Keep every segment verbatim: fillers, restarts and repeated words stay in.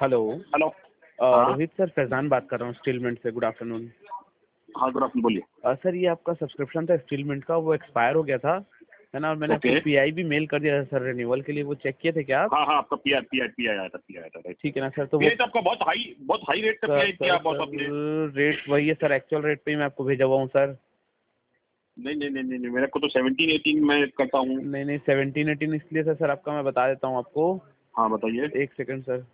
Hello. Hello. अ, हाँ Rohit sir, Faizan बात कर रहा हूँ स्टील मिंट से। Good afternoon. हाँ, गुड आफ्टरनून, बोलिए। अ, सर, ये आपका सब्सक्रिप्शन था स्टील मिंट का, वो एक्सपायर हो गया था, है ना? और मैंने आपको ओके। पीआई भी मेल कर दिया था सर रिन्यूअल के लिए। वो चेक किए थे क्या आप? हाँ हाँ, आपका P I P I P I आया था, पी आई आया था, राइट। ठीक है ना सर? तो पी वो आई तो आपका बहुत हाई बहुत हाई रेट का सर पी आई सर किया बहुत आपने। सर रेट वही है सर, एक्चुअल रेट पे ही मैं आपको भेजा हुआ हूँ सर। नहीं नहीं नहीं नहीं नहीं, मेरे को तो सेवनटीन एटीन मैं करता हूँ। नहीं नहीं, सेवनटीन एटीन इसलिए था सर आपका, मैं बता देता हूँ आपको। हाँ बताइए। एक सेकंड सर।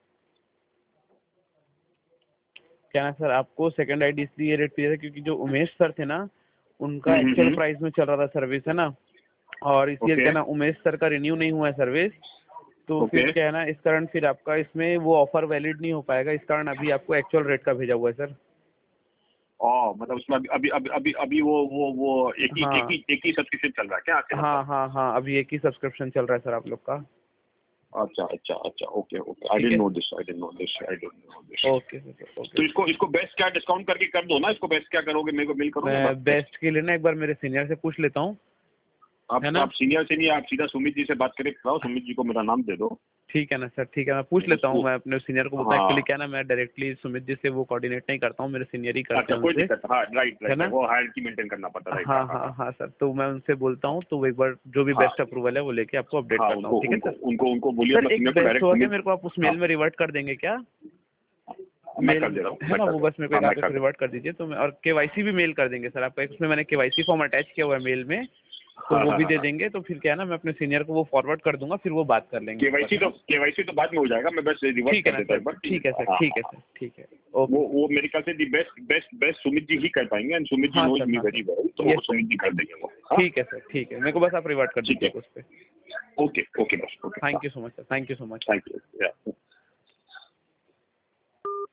क्या ना सर, आपको सेकंड आईडी इसलिए रेट पे था क्योंकि जो उमेश सर थे ना, उनका हम्म हम्म एक्चुअल हम्म, प्राइस में चल रहा था सर्विस, है ना? और इसलिए ओके क्या ना, उमेश सर का रिन्यू नहीं हुआ है सर्विस। तो फिर ओके। क्या है ना, इस कारण फिर आपका इसमें वो ऑफर वैलिड नहीं हो पाएगा। इस कारण अभी आपको एक्चुअल रेट का भेजा हुआ है सर। ओ, मतलब उसमें अभी अभी अभी अभी अभी वो वो वो एक ही एक हाँ ही एक ही सब्सक्रिप्शन चल रहा है क्या आपके, हाँ मतलब? हाँ हाँ, अभी एक ही सब्सक्रिप्शन चल रहा है सर आप लोग का। अच्छा अच्छा अच्छा, ओके ओके। आई ठीक डिडंट है। Know this, I didn't know this, I didn't know this. Okay sir, okay. तो इसको इसको बेस्ट क्या डिस्काउंट करके कर दो ना, इसको बेस्ट क्या करोगे, मेरे को मेल करोगे मैं बात बेस्ट। बेस्ट के लिए ना एक बार मेरे सीनियर से पूछ लेता हूँ, आप है ना? आप सीनियर से नहीं, आप सीधा सुमित जी से बात करके कराओ, सुमित जी को मेरा नाम दे दो। ठीक है ना सर, ठीक है, मैं पूछ लेता हूँ। उसको, मैं अपने सीनियर को बोलता हूँ। एक्चुअली हाँ। क्या ना, मैं डायरेक्टली सुमित जी से वो कोऑर्डिनेट नहीं करता हूँ, मेरे सीनियर ही करते अच्छा, हैं कोई उनसे, दिक्कत, हाँ राइट है राइट ना? राइट, वो हायरार्की मेंटेन करना पड़ता है, राइट। हाँ हाँ हाँ हाँ हाँ हाँ सर, तो मैं उनसे बोलता हूँ, तो वो एक बार जो भी हाँ बेस्ट अप्रूवल है वो लेके आपको अपडेट हाँ, करता हूँ, उनको ठीक है उनको सर? उनको उनको बोलिए सर अपना एक सीनियर को बेस्ट डायरेक्ट होगा क्या, सुमित। मेरे को आप उस हाँ, मेल में रिवर्ट कर देंगे क्या? मैं मेल कर दे रहा हूँ, है मैं ना, कर वो दे रहा बस मेरे को हूँ, हाँ एक मैं आगे कर से दे रहा रिवर्ट कर दीजिए तो मैं, और केवाईसी भी मेल कर देंगे सर आपका, एक उसमें मैंने केवाईसी फॉर्म अटैच किया हुआ है मेल में, हूँ। तो हाँ वो हाँ भी हाँ दे हाँ। देंगे। तो फिर क्या है ना, मैं अपने सीनियर को वो फॉरवर्ड कर दूंगा, फिर वो बात कर लेंगे ऊपर, केवाईसी है तो ना? केवाईसी तो बाद में हो जाएगा, मैं बस रिवर्ट ठीक है कर ना देता सर, हूँ एक बार, ठीक ठीक है है। सर, हाँ ठीक हाँ है हाँ। सर, ठीक है। ओके वो सर। वो मेरे ख्याल से the best best best Sumit ji ही कर पाएंगे, एंड सुमित जी हाँ नोज सर, मी हाँ वेरी सर। वेल, तो वो यस सर। सुमित जी कर देंगे वो। हाँ, ठीक है सर, ठीक है, मेरे को बस आप रिवर्ट कर ठीक दीजिए है। उस पर। ओके ओके बस, ओके, हाँ, thank you so much sir, thank you so much. Thank you.